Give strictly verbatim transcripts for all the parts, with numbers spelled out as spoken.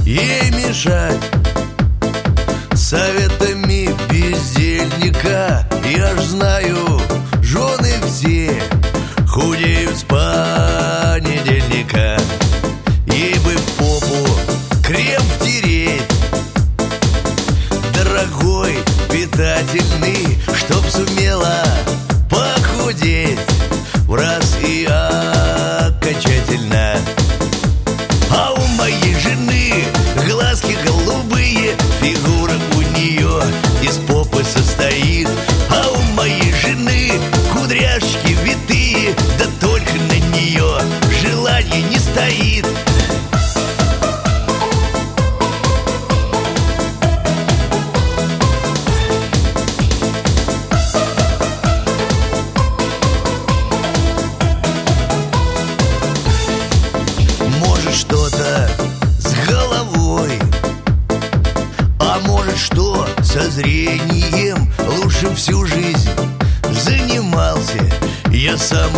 ей мешать советами бездельника. Я ж знаю, жены все худеют с понедельника. Ей бы в попу крем втереть, дорогой, питательный, чтоб сумела похудеть в раз и окончательно. А у моей жены глазки голубые, фигура у нее из попы состоит. А у моей жены кудряшки витые, да только на нее желание не стоит. Может, что-то с головой, а может, что со зрением. Лучше всю жизнь занимался я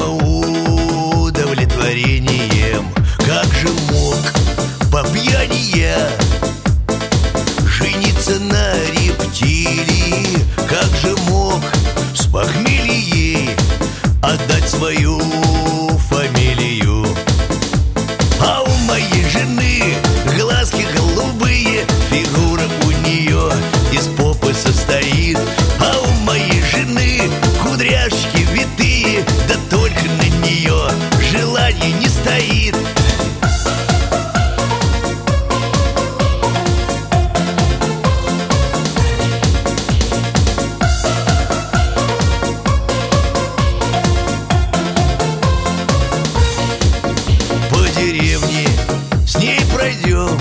самоудовлетворением. Как же мог по пьяни я жениться на рептилии? Как же мог с похмелья ей отдать свою фамилию? А у моей жены глазки голубые, фигура у нее из попы состоит. А у моей жены кудряшки витые, да только на нее желание не стоит. По деревне с ней пройдем,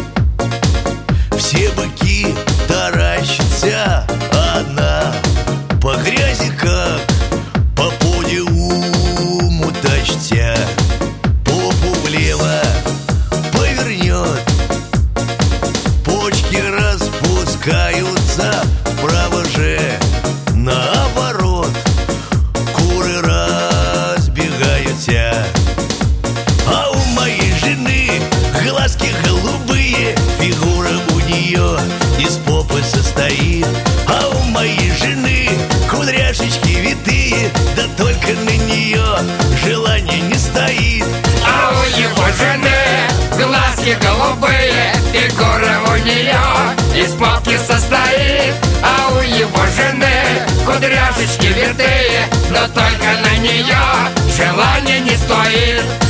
все быки таращатся, а одна по грязи как по подиуму тащится. Попу влево повернет, почки распускаются, вправо же наоборот, куры разбегаются. А у моей жены глазки голубые, фигура у нее из попы состоит. А у моей жены кудряшечки витые, да только на нее желание не стоит. А у его жены глазки голубые, фигура у нее из попки состоит. А у его жены кудряшечки витые, но только на нее желание не стоит.